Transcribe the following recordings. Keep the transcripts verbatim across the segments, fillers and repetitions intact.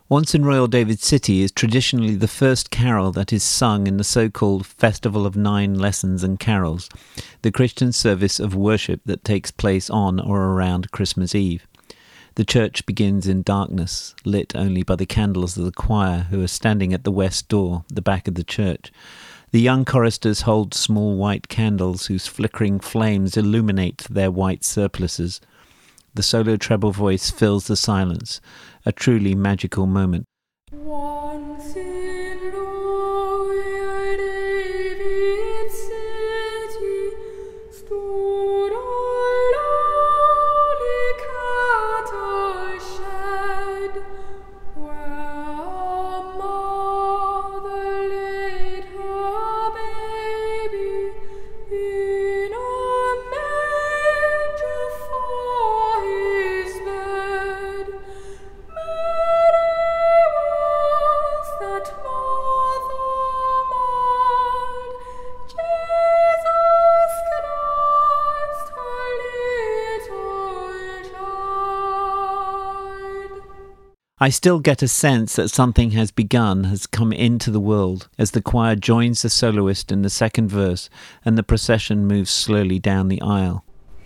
Once in Royal David City is traditionally the first carol that is sung in the so-called Festival of Nine Lessons and Carols, the Christian service of worship that takes place on or around Christmas Eve. The church begins in darkness, lit only by the candles of the choir who are standing at the west door, the back of the church. The young choristers hold small white candles whose flickering flames illuminate their white surplices. The solo treble voice fills the silence, a truly magical moment. Once in Royal David City stood a lonely cattle shed, where a mother laid her baby in a manger for his bed. That mother mild, Jesus Christ, her little child. I still get a sense that something has begun, has come into the world, as the choir joins the soloist in the second verse and the procession moves slowly down the aisle.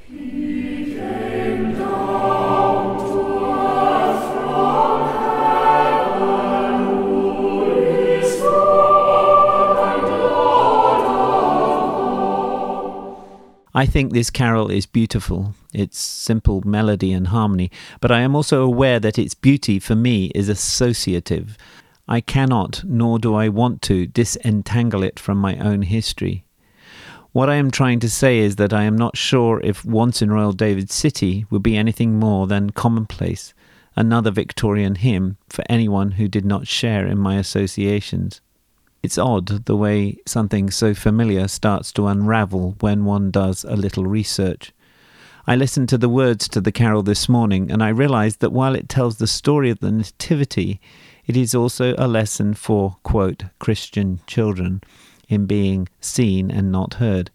I think this carol is beautiful, its simple melody and harmony, but I am also aware that its beauty for me is associative. I cannot, nor do I want to, disentangle it from my own history. What I am trying to say is that I am not sure if Once in Royal David City would be anything more than commonplace, another Victorian hymn for anyone who did not share in my associations. It's odd the way something so familiar starts to unravel when one does a little research. I listened to the words to the carol this morning and I realized that while it tells the story of the Nativity, it is also a lesson for, quote, Christian children in being seen and not heard.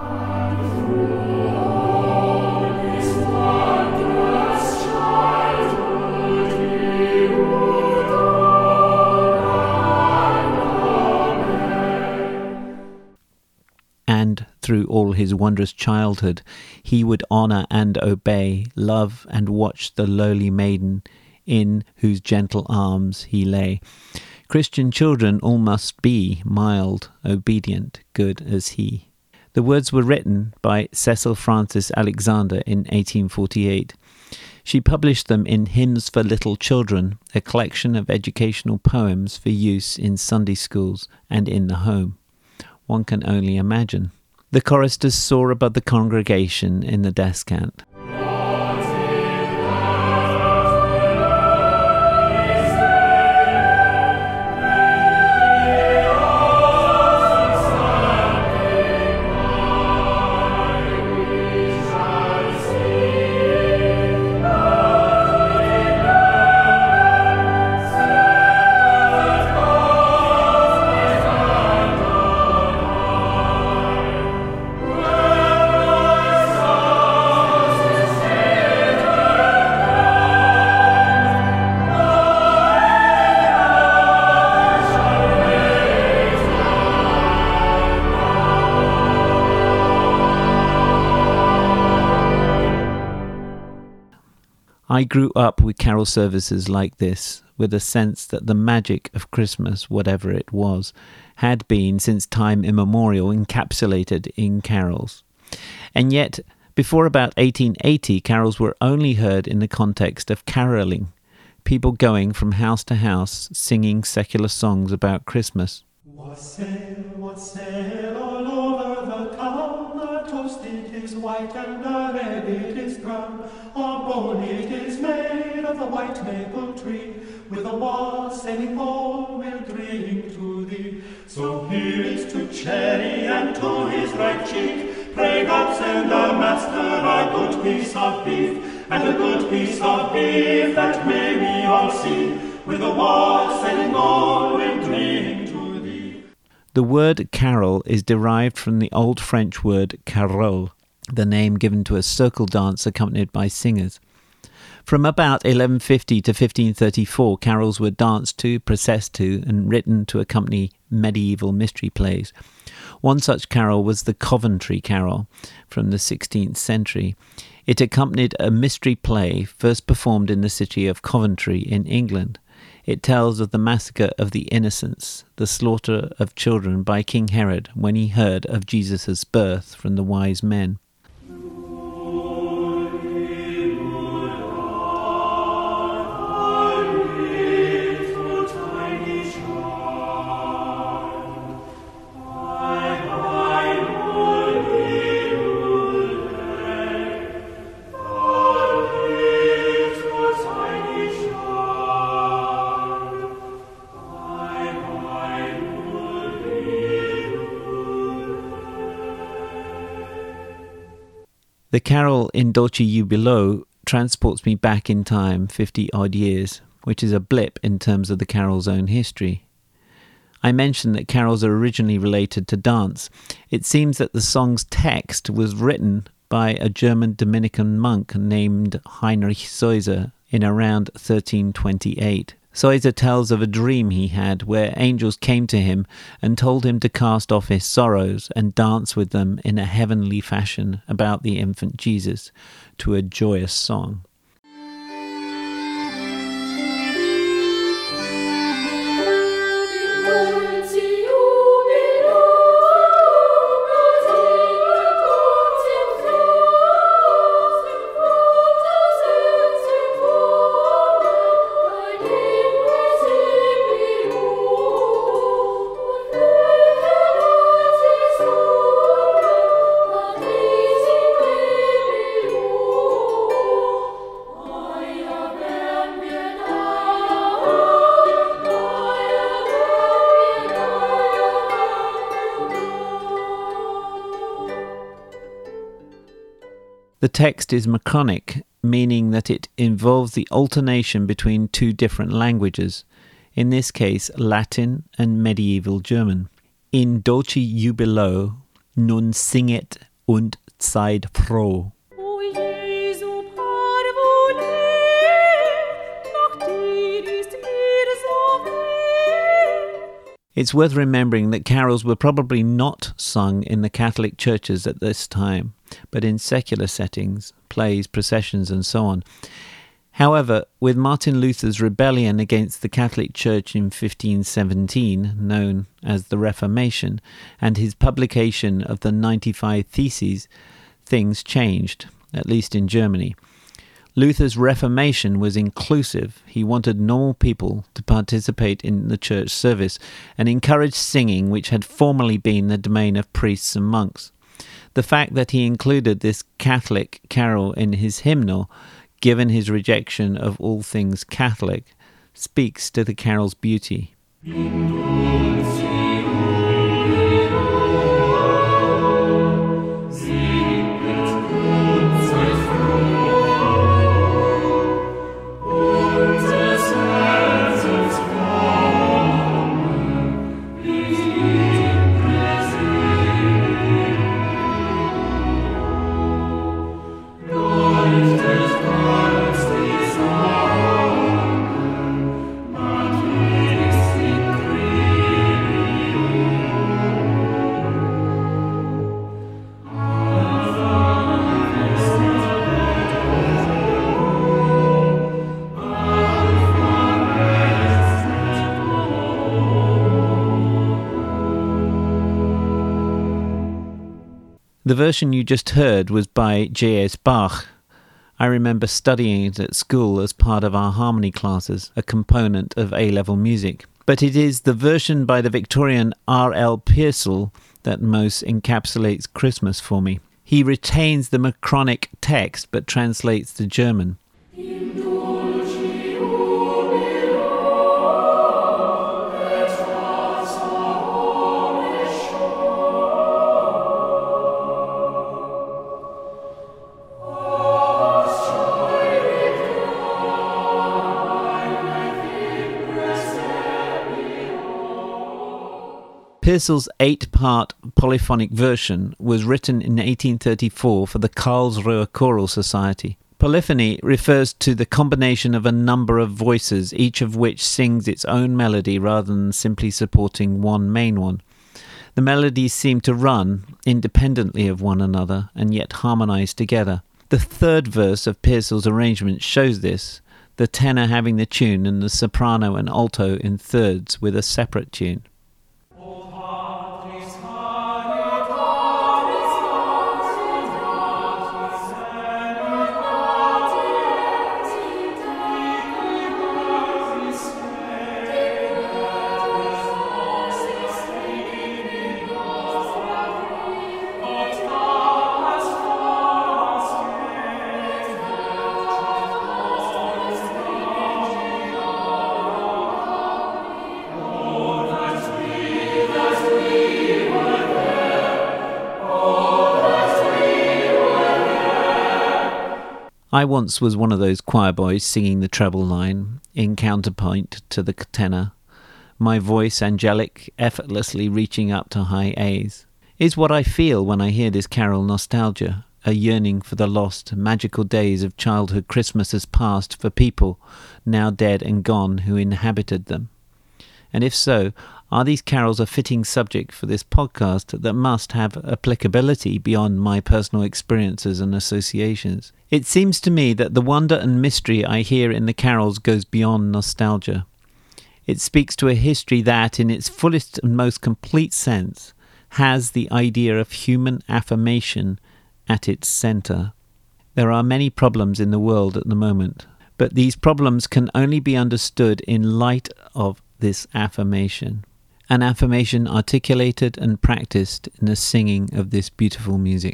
And through all his wondrous childhood, he would honour and obey, love and watch the lowly maiden in whose gentle arms he lay. Christian children all must be mild, obedient, good as he. The words were written by Cecil Frances Alexander in eighteen forty-eight. She published them in Hymns for Little Children, a collection of educational poems for use in Sunday schools and in the home. One can only imagine. The choristers soar above the congregation in the descant. I grew up with carol services like this, with a sense that the magic of Christmas, whatever it was, had been since time immemorial encapsulated in carols. And yet, before about eighteen eighty, carols were only heard in the context of carolling, people going from house to house singing secular songs about Christmas. Wassail, wassail all over the town, the toast it is white and the red it is brown. Our bowl it is made of the white maple tree, with a wassailing bowl we'll drink to thee. So here is to Cherry and to his right cheek, pray God send the master a good piece of beef, and a good piece of beef that may we all see, with a wassailing bowl we'll drink to thee. The word carol is derived from the Old French word carole, the name given to a circle dance accompanied by singers. From about eleven fifty to fifteen thirty-four, carols were danced to, processed to, and written to accompany medieval mystery plays. One such carol was the Coventry Carol from the sixteenth century. It accompanied a mystery play first performed in the city of Coventry in England. It tells of the massacre of the innocents, the slaughter of children by King Herod when he heard of Jesus' birth from the wise men. The carol in Dulci Jubilo transports me back in time fifty-odd years, which is a blip in terms of the carol's own history. I mentioned that carols are originally related to dance. It seems that the song's text was written by a German Dominican monk named Heinrich Seuser in around thirteen twenty-eight. Seuser tells of a dream he had where angels came to him and told him to cast off his sorrows and dance with them in a heavenly fashion about the infant Jesus to a joyous song. The text is macronic, meaning that it involves the alternation between two different languages, in this case Latin and medieval German. In Dulci Jubilo, nun singet und seid froh. O Jesu parvule, nach dir ist mir so weh. It's worth remembering that carols were probably not sung in the Catholic churches at this time, but in secular settings, plays, processions, and so on. However, with Martin Luther's rebellion against the Catholic Church in fifteen seventeen, known as the Reformation, and his publication of the ninety-five Theses, things changed, at least in Germany. Luther's Reformation was inclusive. He wanted normal people to participate in the church service and encouraged singing, which had formerly been the domain of priests and monks. The fact that he included this Catholic carol in his hymnal, given his rejection of all things Catholic, speaks to the carol's beauty. The version you just heard was by J S Bach. I remember studying it at school as part of our harmony classes, a component of A-level music. But it is the version by the Victorian R L Pearsall that most encapsulates Christmas for me. He retains the macronic text but translates the German. Pearsall's eight-part polyphonic version was written in eighteen thirty-four for the Karlsruhe Choral Society. Polyphony refers to the combination of a number of voices, each of which sings its own melody rather than simply supporting one main one. The melodies seem to run independently of one another and yet harmonize together. The third verse of Pearsall's arrangement shows this, the tenor having the tune and the soprano and alto in thirds with a separate tune. I once was one of those choir boys singing the treble line in counterpoint to the tenor, my voice angelic, effortlessly reaching up to high A's. Is what I feel when I hear this carol nostalgia, a yearning for the lost, magical days of childhood Christmases past for people now dead and gone who inhabited them. And if so, are these carols a fitting subject for this podcast that must have applicability beyond my personal experiences and associations? It seems to me that the wonder and mystery I hear in the carols goes beyond nostalgia. It speaks to a history that, in its fullest and most complete sense, has the idea of human affirmation at its centre. There are many problems in the world at the moment, but these problems can only be understood in light of this affirmation. An affirmation articulated and practiced in the singing of this beautiful music.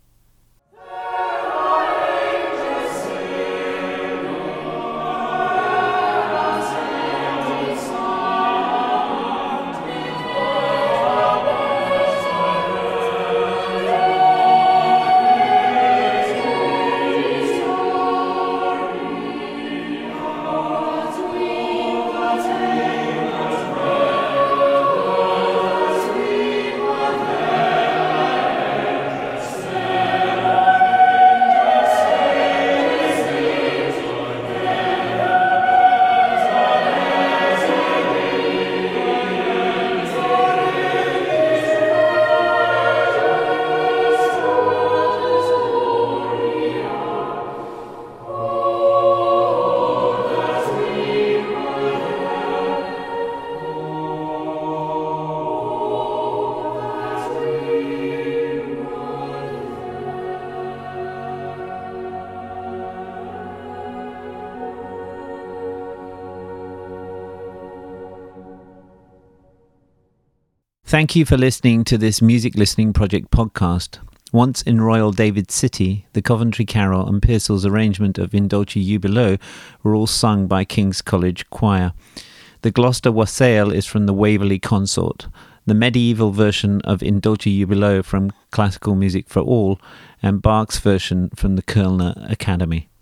Thank you for listening to this Music Listening Project podcast. Once in Royal David City, the Coventry Carol and Pearsall's arrangement of In Dulci Jubilo were all sung by King's College Choir. The Gloucester Wassail is from the Waverley Consort, the medieval version of In Dulci Jubilo from Classical Music for All, and Bach's version from the Kölner Academy.